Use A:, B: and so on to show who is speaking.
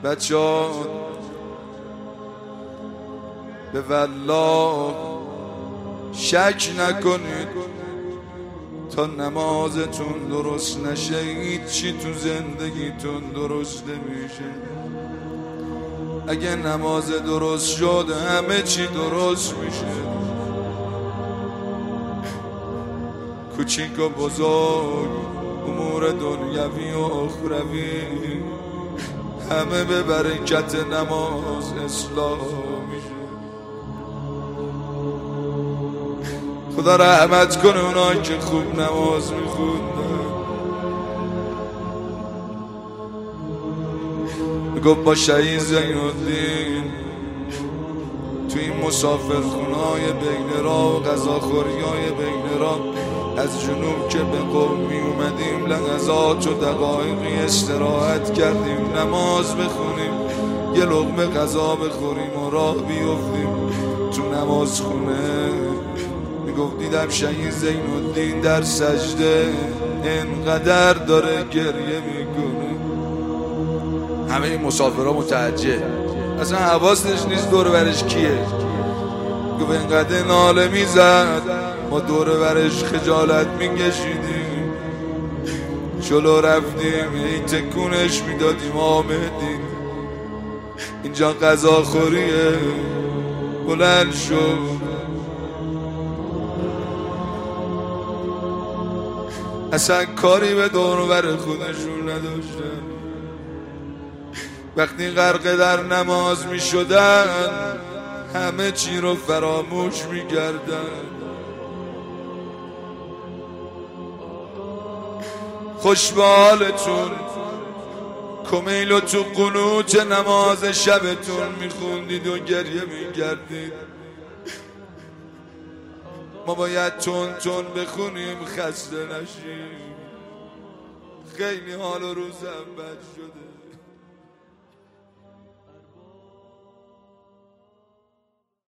A: بچه‌ها به والله شک نکنید تا نمازتون درست نشه هیچی تو زندگیتون درست نمیشه. اگه نماز درست شد همه چی درست میشه، کوچیک و بزرگ، امور دنیوی و اخروی، همه به برکت نماز اصلاح میشه. خدا رحمت کنه اونایی که خوب نماز میخوندن. گفت با شهید زین‌الدین تو این مسافرخونه‌های بین راه و غذاخوری‌های بین راه از جنوب که به قم می اومدیم لحظات و دقایقی استراحت کردیم نماز بخونیم، یه لقمه غذا بخوریم و راه بیفتیم تو نماز خونه. میگفت دیدم شهید زین‌الدین در سجده انقدر داره گریه میکنه. همه این مسافرها متعجب، اصلا حواسش نیست دور برش کیه. گفت انقدر ناله میزد ما دور برش خجالت میکشیدیم، جلو رفتیم این تکونش میدادیم آمدیم اینجا غذاخوریه. بلند شد اصلا کاری به دور و بر خودشون نداشتن. وقتی غرق در نماز می شدن همه چی رو فراموش می کردن. خوش به حالتون کمیل و تو قنوت نماز شبتون می خوندید و گریه می کردید. ما باید تون تون بخونیم خسته نشیم، خیلی حال و روزم بد شده.